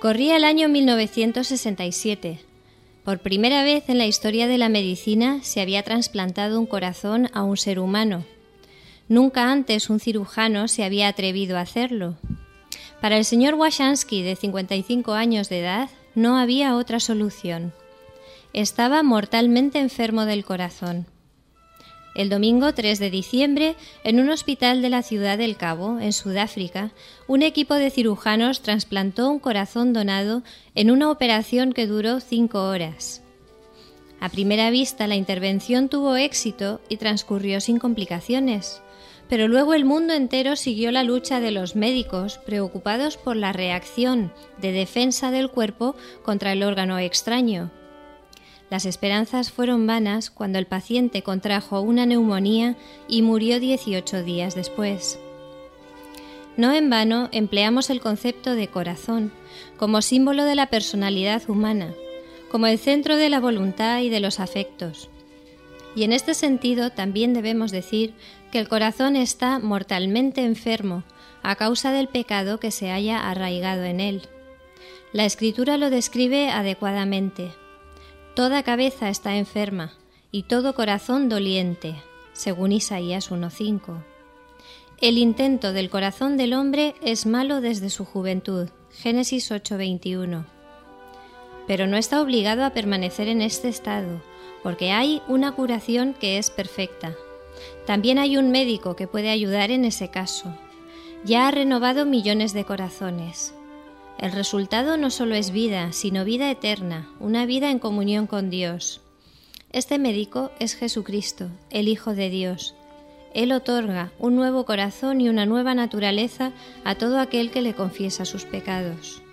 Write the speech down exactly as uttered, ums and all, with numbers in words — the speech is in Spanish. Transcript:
Corría el año mil novecientos sesenta y siete. Por primera vez en la historia de la medicina se había trasplantado un corazón a un ser humano. Nunca antes un cirujano se había atrevido a hacerlo. Para el señor Washansky, de cincuenta y cinco años de edad, no había otra solución. Estaba mortalmente enfermo del corazón. El domingo tres de diciembre, en un hospital de la ciudad del Cabo, en Sudáfrica, un equipo de cirujanos trasplantó un corazón donado en una operación que duró cinco horas. A primera vista, la intervención tuvo éxito y transcurrió sin complicaciones, pero luego el mundo entero siguió la lucha de los médicos, preocupados por la reacción de defensa del cuerpo contra el órgano extraño. Las esperanzas fueron vanas cuando el paciente contrajo una neumonía y murió dieciocho días después. No en vano empleamos el concepto de corazón como símbolo de la personalidad humana, como el centro de la voluntad y de los afectos. Y en este sentido también debemos decir que el corazón está mortalmente enfermo a causa del pecado que se haya arraigado en él. La Escritura lo describe adecuadamente. Toda cabeza está enferma y todo corazón doliente, según Isaías uno cinco. El intento del corazón del hombre es malo desde su juventud, Génesis ocho veintiuno. Pero no está obligado a permanecer en este estado, porque hay una curación que es perfecta. También hay un médico que puede ayudar en ese caso. Ya ha renovado millones de corazones. El resultado no solo es vida, sino vida eterna, una vida en comunión con Dios. Este médico es Jesucristo, el Hijo de Dios. Él otorga un nuevo corazón y una nueva naturaleza a todo aquel que le confiesa sus pecados.